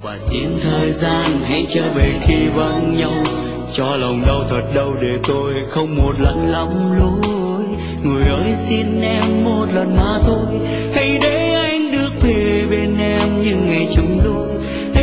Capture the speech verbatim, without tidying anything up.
và xin thời gian hãy trở về khi vắng nhau, cho lòng đau thật đau để tôi không một lần lắm lối. Người ơi xin em một lần mà thôi, hãy để anh được về bên em những ngày chúng đôi.